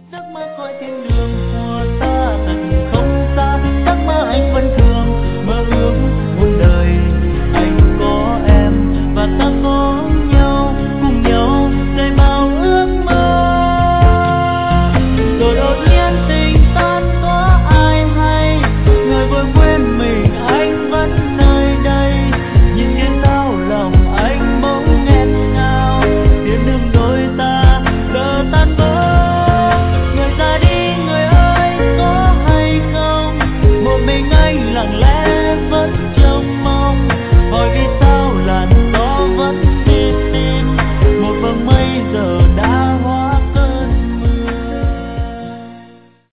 Giấc mơ coi thiên đường của ta thật không xa, giấc mơ anh vẫn thường mơ ước muôn đời. Anh có em và ta có nhau, cùng nhau xây bao ước mơ. Rồi đột nhiên tình tan có ai hay, người vội quên mình anh vẫn nơi đây. Nhìn trên đau lòng anh bỗng nghẹn ngào, tiếng đường đôi ta giờ tan vỡ. Người ra đi người ơi có hay không, một mình anh lặng lẽ